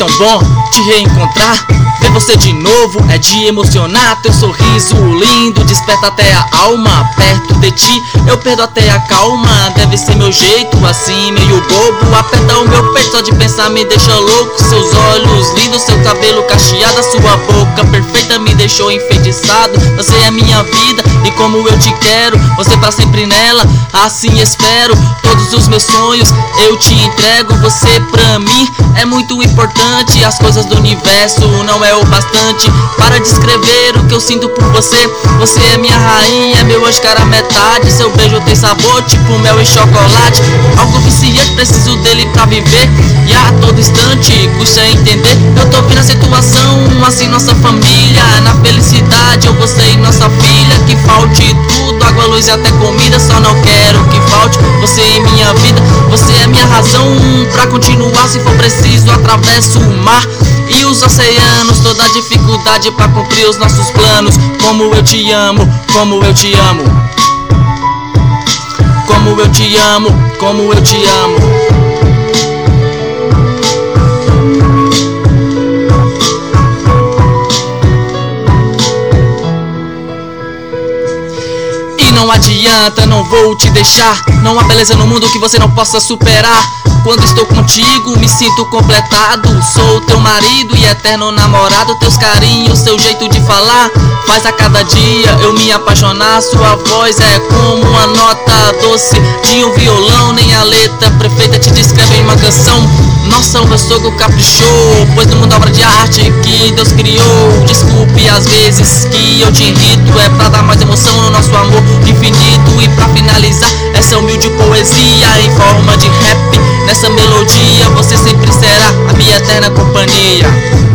tão bom te reencontrar. Ver você de novo é de emocionar. Teu sorriso lindo desperta até a alma. Perto de ti eu perdo até a calma. Deve ser meu jeito assim meio bobo. Aperta o meu peito só de pensar me deixa louco. Seus olhos lindos, seu cabelo cacheado, a sua boca perfeita me deixou enfeitiçado. Você é minha vida e como eu te quero, você pra sempre nela, assim espero. Todos os meus sonhos eu te entrego. Você pra mim é muito importante. As coisas do universo não é o bastante para descrever o que eu sinto por você. Você é minha rainha, meu anjo cara metade. Seu beijo tem sabor tipo mel e chocolate. Algo viciante, preciso dele pra viver. E a todo instante, custa entender. Eu tô vendo a situação, assim nossa família. Na felicidade eu, você e nossa filha. Que falte tudo, água, luz e até comida. Só não quero que falte você em minha vida. Você é minha razão pra continuar. Se for preciso atravesso o mar e os oceanos, toda a dificuldade pra cumprir os nossos planos. Como eu te amo, como eu te amo. Como eu te amo, como eu te amo. Não adianta, não vou te deixar. Não há beleza no mundo que você não possa superar. Quando estou contigo me sinto completado. Sou teu marido e eterno namorado. Teus carinhos, seu jeito de falar faz a cada dia eu me apaixonar. Sua voz é como uma nota doce de um violão. Nem a letra perfeita te descreve em uma canção. Nossa, o meu sogro caprichou, pois no mundo obra de arte que Deus criou. Desculpe as vezes que eu te irrito. É pra dar mais emoção no nosso amor infinito. E pra finalizar essa humilde poesia em forma de rap, nessa melodia você sempre será a minha eterna companhia.